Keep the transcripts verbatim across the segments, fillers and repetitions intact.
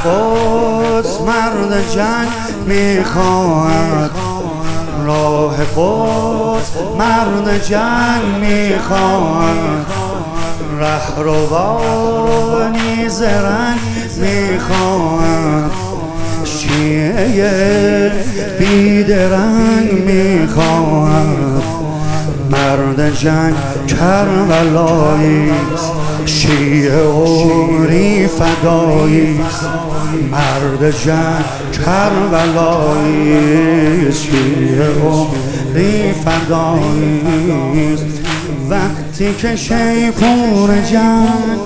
قدس مرد جنگ میخواهد، راه قدس مرد جنگ میخواهد، رهروانی زرنگ میخواهد، شیعه بیدرنگ میخواهد. مرد جنگ کربلاییست، شیعه عمری فداییست. مرد جنگ کربلاییست، شیعه عمری فداییست. وقتی که شیپور جنگ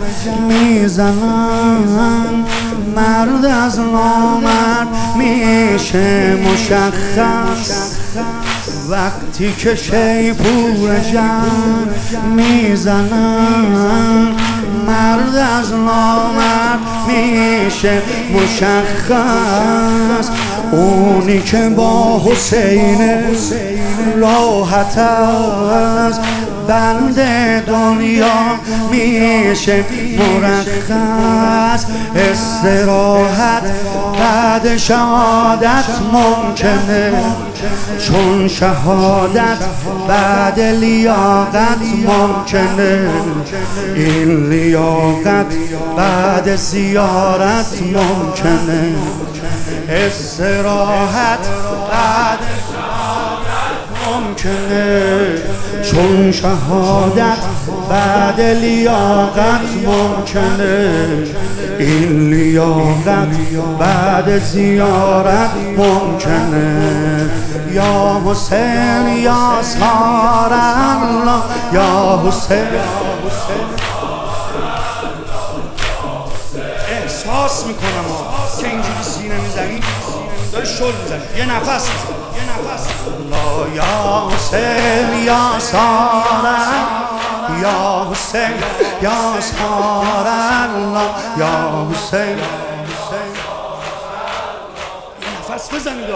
میزنن، مرد از نامرد میشه مشخص. وقتی که شیپور جنگ میزنن، مرد از نامرد میشه مشخص. اونی که با حسین راحت از بند دنیا میشه مرخص. استراحت بعد شهادت ممکنه، چون شهادت بعد لیاقت ممکنه. این لیاقت بعد زیارت ممکنه. استراحت بعد ممکنه، چون شهادت بعد لیاقت ممکنه. این لیاقت بعد زیارت ممکنه. یا حسین یا سار الله، یا حسین. احساس میکنم که اینجوری سینه میزنی داری شل میزنی. یه نفس یه نفس الله. یا حسین یا سار، یا حسین یا سار الله، یا حسین. یه نفس بزنید.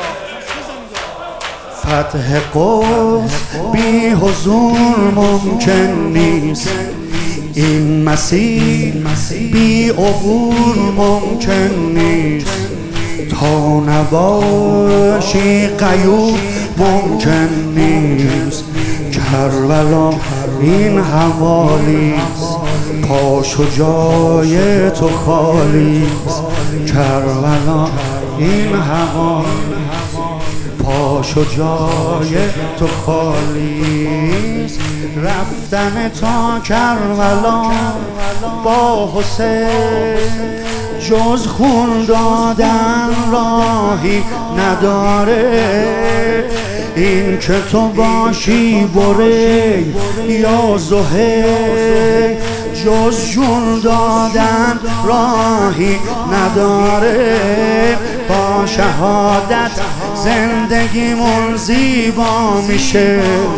فتح قدس بی حضور ممکن نیست، این مسیر بی عبور ممکن نیست. تا نباشی غیور ممکن نیست. کربلا این حوالیست، پاش و جای تو خالیست. کربلا این حوالیست، پاش و جای تو خالیست. رفتن تا کربلا با حسین جز خون دادن راهی نداره. این که تو باشی بره یا زهیر، جز جون دادن راهی نداره. با شهادت زندگیمون زیبا میشه،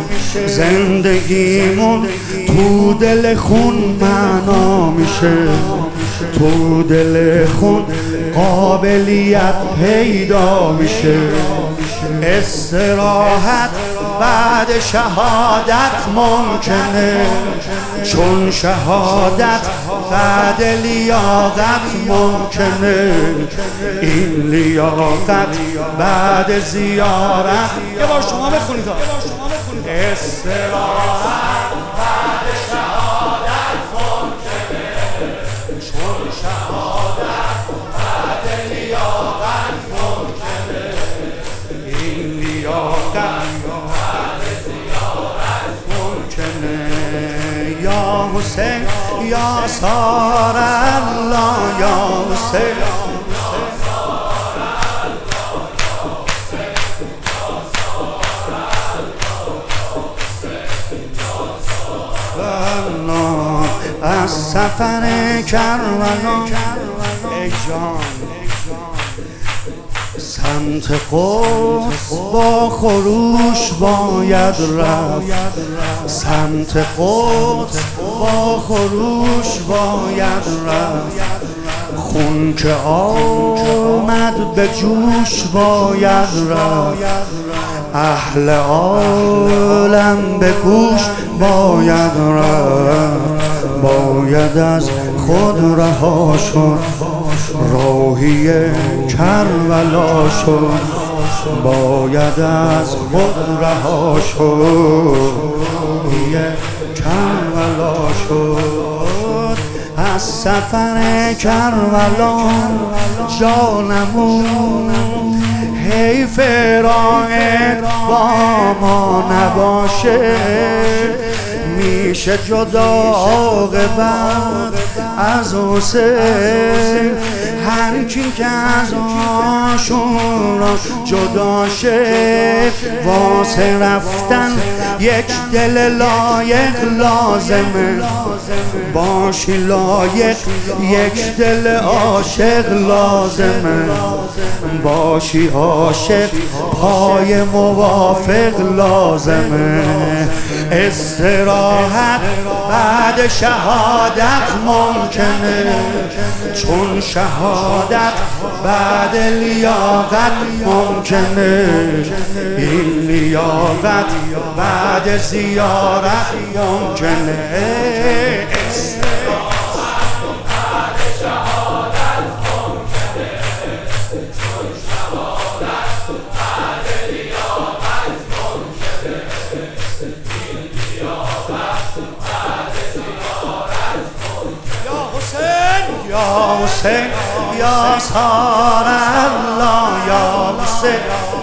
زندگیمون تو دل خون معنا میشه. تو دل خون قابلیت پیدا میشه. استراحت بعد شهادت ممکنه، چون شهادت بعد لیاقت ممکنه. این لیاقت بعد زیارت. یه بار شما بخونید. استراحت بعد شهادت ممکنه، چون شهادت بعد لیاقت ممکنه. این لیاقت بعد زیارت ممکنه. یا حسین یا سار الله، یا حسین. از سفر کربلا ای جان، سمت قدس با خروش باید رفت. سمت قدس با خروش باید رفت. خون که آمد به جوش باید رفت. اهل عالم به گوش باید رفت. باید از خود رها شد، راه راهی کربلا شد، باید از خود رها شد. کربلا شد، از سفر کربلا جانمون حیف راه با ما نباشه. میشه جدا عاقبت از حسین، هر کی که از عاشورا جدا شه. واسه رفتن یک دل لایق لازمه، باشی لایق یک دل عاشق لازمه. باشی عاشق پای موافق لازمه. استراحت بعد شهادت ممکنه، چون شهادت بعد لیاقت ممکنه. این لیاقت بعد زیارت ممکنه. یا حسین یا سار الله، یا حسین